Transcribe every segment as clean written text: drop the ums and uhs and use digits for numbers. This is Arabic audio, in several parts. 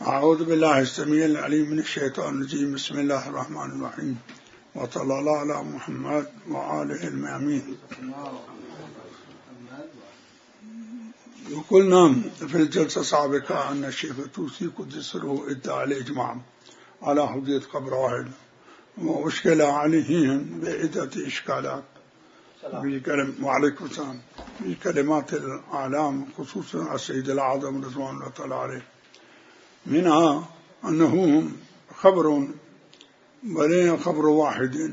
أعوذ بالله السميع العليم من الشيطان الرجيم. بسم الله الرحمن الرحيم، وصلى الله على محمد وآله المأمين. وقلنا في الجلسة السابقة أن الشيخ الطوسي قدس سره ادعى الإجماع على حجية قبر واحد، وأشكل عليه بعدة إشكالات وعليكم السلام بكلمات الأعلام، خصوصا السيد الأعظم رضوان الله تعالى عليه، منها أنه خبر وليس خبر واحد،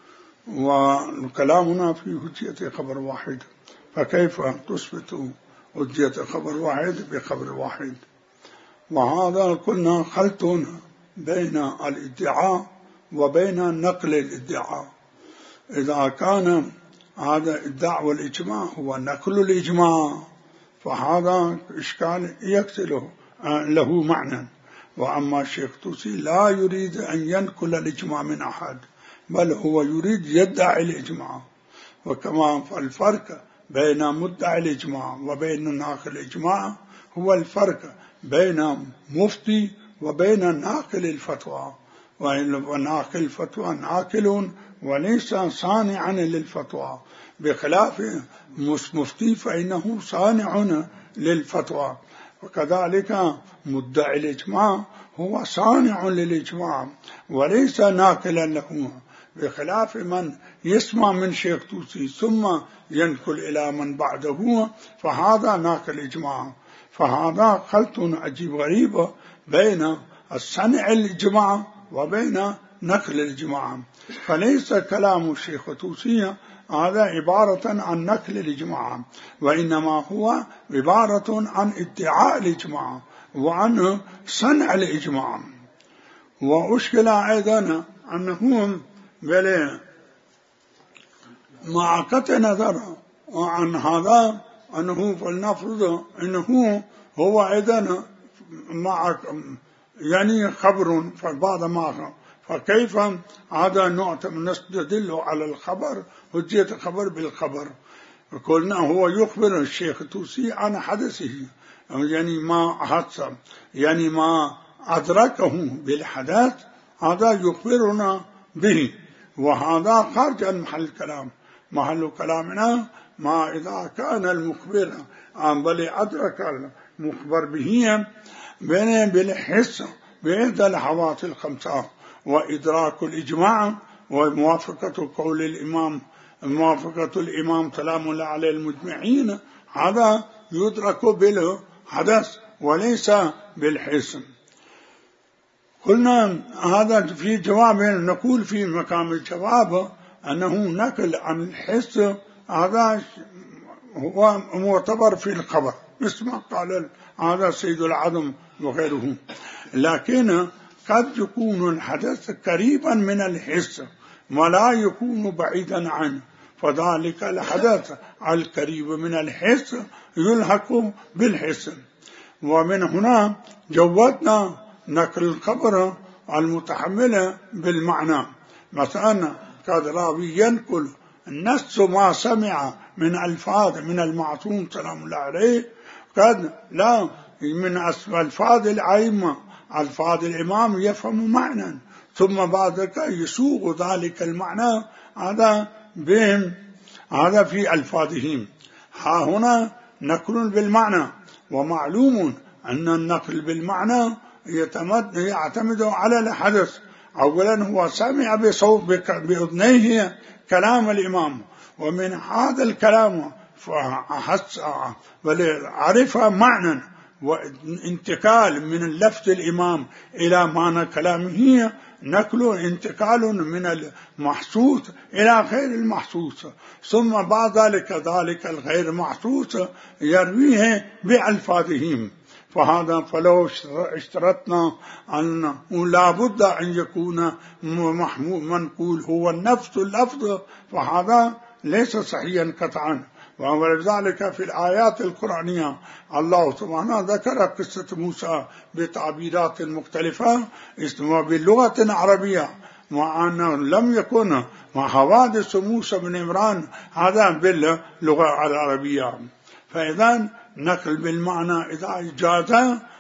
وكلامنا في حجية خبر واحد، فكيف تثبت حجية خبر واحد بخبر واحد؟ وهذا قلنا خلط بين الادعاء وبين نقل الادعاء. إذا كان هذا ادعاء الإجماع هو نقل الإجماع فهذا إشكال يقتله له معنى. وأما الشيخ الطوسي لا يريد أن ينقل الإجماع من أحد، بل هو يريد يدعي الإجماع. وكما الفرق بين مدعي الإجماع وبين ناقل الإجماع هو الفرق بين مفتي وبين ناقل الفتوى، وناقل الفتوى ناقل وليس صانعا للفتوى، بخلاف مفتي فإنه صانع للفتوى. وكذلك مدعي الإجماع هو صانع للإجماع وليس ناقلا له، بخلاف من يسمع من شيخ طوسي ثم ينقل إلى من بعده فهذا ناقل إجماع. فهذا خلط عجيب غريب بين الصنع الإجماع وبين نقل الإجماع. فليس كلام الشيخ طوسي هذا عبارة عن نقل الإجماع، وإنما هو عبارة عن ادعاء الإجماع وعن صنع الإجماع. وأشكل أيضا أنهم مع قطع نظر عن هذا أنه فلنفرض أنه هو أيضا مع يعني خبر فبعد ما، فكيف هذا نوع نستدل على الخبر حجية الخبر بالخبر؟ قلنا هو يخبر الشيخ الطوسي عن حدثه، يعني ما حدث، يعني ما أدركه بالحدث هذا يخبرنا به، وهذا خارج عن محل الكلام. محل كلامنا ما إذا كان المخبر بل أدرك المخبر به بالحس بإحدى الحواس الخمسة، وإدراك الإجماع وموافقة قول الإمام، موافقة الإمام سلام الله عليه المجمعين، هذا يدرك بالحدث وليس بالحس. قلنا هذا في جواب، نقول في مقام الجواب أنه نقل عن الحس هذا هو معتبر في الخبر، مثل ما قال هذا سيد العظم وغيره، لكن قد يكون الحدث قريبا من الحس ولا يكون بعيدا عنه، فذلك الحدث القريب من الحس يلحق بالحس. ومن هنا جودنا نقل الخبر المتحمل بالمعنى، مثلا قد راوي ينقل نص ما سمع من ألفاظ من المعصوم سلام الله عليه، قد لا من ألفاظ الأئمة ألفاظ الإمام يفهم معنى ثم بعد ذلك يسوق ذلك المعنى هذا بهم، هذا في ألفاظهم. ها هنا نقل بالمعنى، ومعلوم أن النقل بالمعنى يعتمد على الحدث. أولا هو سمع بصوت بأذنيه كلام الإمام، ومن هذا الكلام فحس عرف معنى، وانتقال من لفظ الإمام إلى معنى كلامه نقل انتقال من المحسوس إلى غير المحسوس، ثم بعد ذلك الغير محسوس يرويه بألفاظهم. فهذا فلو اشترطنا أن لا بد أن يكون منقول هو نفس اللفظ فهذا ليس صحيحا قطعا. ولذلك في الآيات القرآنية الله سبحانه ذكر قصة موسى بتعبيرات مختلفة باللغة العربية، وأنه لم يكن مع حوادث موسى بن عمران هذا باللغة العربية. فإذا نقل بالمعنى إذا جاز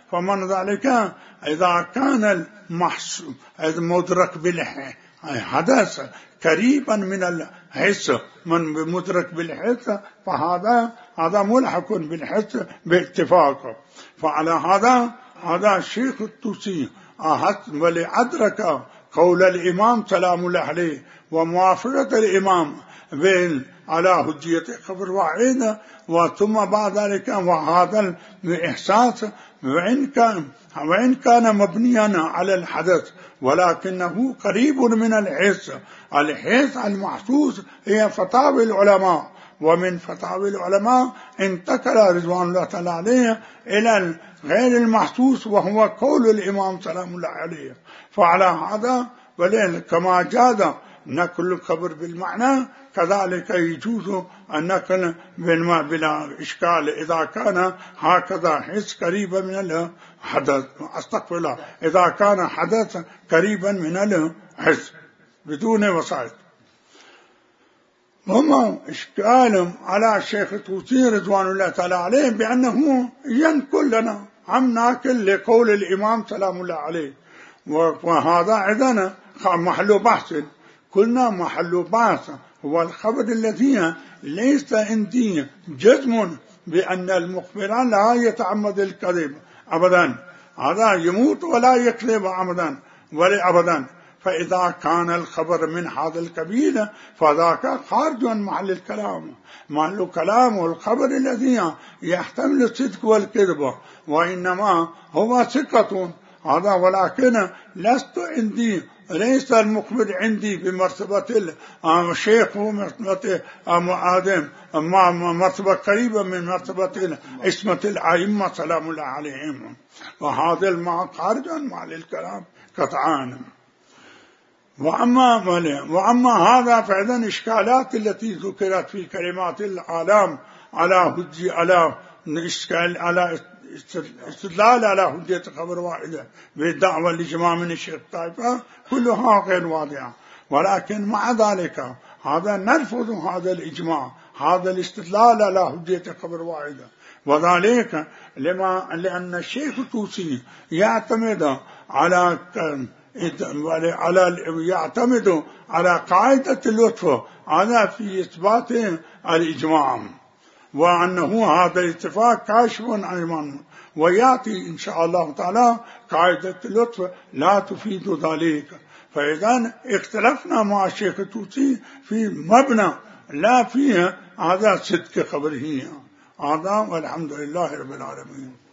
فمن ذلك إذا كان المدرك بالحدث قريبا من الحس، من مدرك بالحس، فهذا ملحق بالحس باتفاق. فعلى هذا الشيخ الطوسي ولأدرك قول الإمام سلام الله عليه وموافقة الإمام على حجية خبر واحد، وثم بعد ذلك وهذا الإحساس وإن كان مبنيا على الحدث ولكنه قريب من الحس المحسوس هي فتاوى العلماء، ومن فتاوى العلماء انتقل رضوان الله تعالى عليه إلى غير المحسوس وهو قول الإمام سلام الله عليه. فعلى هذا كما جاز نقل الخبر بالمعنى كذلك يجوز النقل بلا إشكال إذا كان هكذا حس قريبا من الحدث، أستغفر الله، إذا كان حدث قريبا من الحس بدون وسائط. هم إشكال على الشيخ الطوسي رضوان الله تعالى عليه بأنه ينقل لنا عم ناكل لقول الإمام سلام الله عليه، وهذا عندنا محل بحث. قلنا محل بحث هو الخبر الذي ليس عندي جزم بأن المخبر لا يتعمد الكذب أبدا، هذا يموت ولا يكذب ولا أبدا. فإذا كان الخبر من هذا القبيل فذاك خارج عن محل الكلام والخبر الذي يحتمل الصدق والكذب، وإنما هو ثقة هذا، ولكن ليس المخبر عندي بمرتبة الشيخ ومرتبة آدم، مرتبة قريبة من مرتبة اسمة الأئمة سلام الله عليهم، وهذا المعنى خارج عن محل الكلام قطعا. وأما هذا فإذن إشكالات التي ذكرت في كلمات العالم على استدلال على حجية خبر واحدة بالدعوة لجماعة من الشيخ الطائفة كلها غير واضحة، ولكن مع ذلك هذا نرفض هذا الإجماع، هذا الاستدلال على حجية خبر واحدة، وذلك لأن الشيخ الطوسي يعتمد على قاعدة اللطف هذا في إثبات الإجماع، وأنه هذا الاتفاق كاشف عن المعنى، ويأتي إن شاء الله تعالى قاعدة اللطف لا تفيد ذلك. فإذا اختلفنا مع الشيخ الطوسي في مبنى لا فيه هذا صدق خبره هذا، والحمد لله رب العالمين.